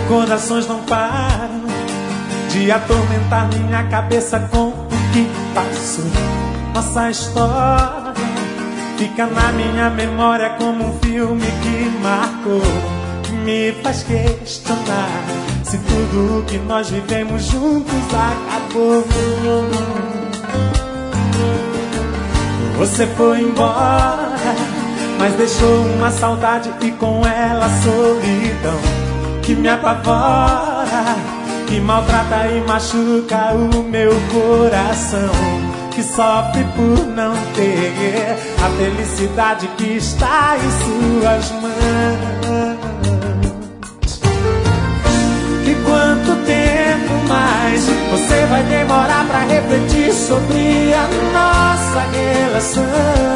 Recordações não param de atormentar minha cabeça com o que passou. Nossa história fica na minha memória como um filme que marcou. Me faz questionar se tudo o que nós vivemos juntos acabou. Você foi embora, mas deixou uma saudade e com ela a solidão que me apavora, que maltrata e machuca o meu coração, que sofre por não ter a felicidade que está em suas mãos. E quanto tempo mais você vai demorar pra refletir sobre a nossa relação?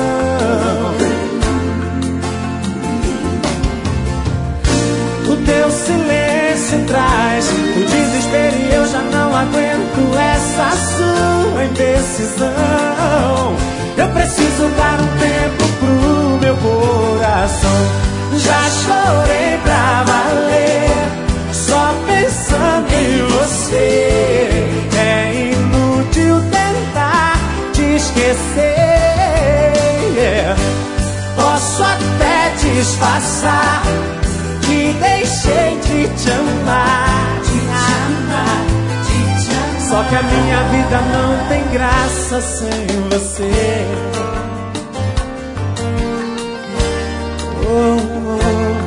O teu silêncio traz o desespero e eu já não aguento essa sua indecisão. Eu preciso dar um tempo pro meu coração. Já chorei pra valer, só pensando em você. É inútil tentar te esquecer. Posso até disfarçar que deixei de te amar, só que a minha vida não tem graça sem você. Oh, oh.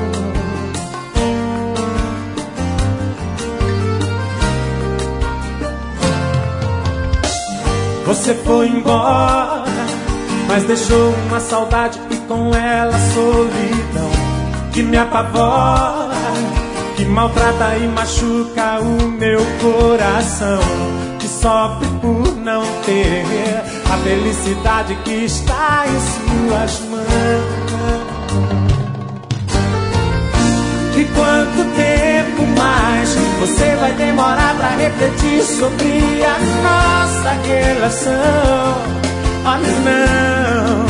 Você foi embora, mas deixou uma saudade e com ela a solidão que me apavora, que maltrata e machuca o meu coração, que sofre por não ter a felicidade que está em suas mãos. E quanto tempo mais você vai demorar pra refletir sobre a nossa relação? Oh não,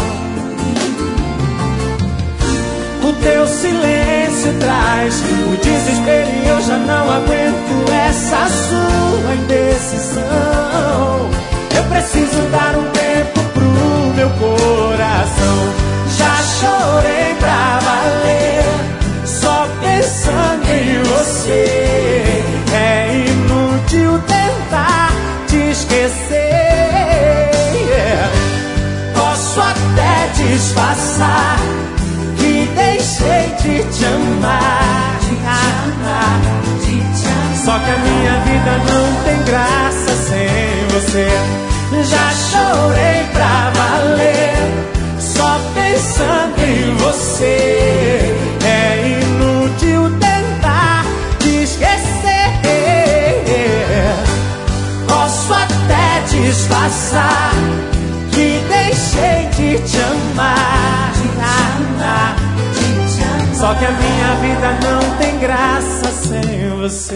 o teu silêncio traz o desespero e eu já não aguento essa sua indecisão. Eu preciso dar um tempo pro meu coração. Já chorei pra valer, só pensando em você. É inútil tentar te esquecer. Posso até disfarçar que deixei de te amar, só que a minha vida não tem graça sem você. Já chorei pra valer, só pensando em você. É inútil tentar te esquecer. Posso até disfarçar que deixei de te amar, só que a minha vida não tem graça sem você.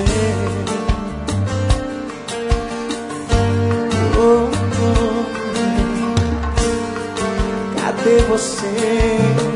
Oh, oh. Cadê você?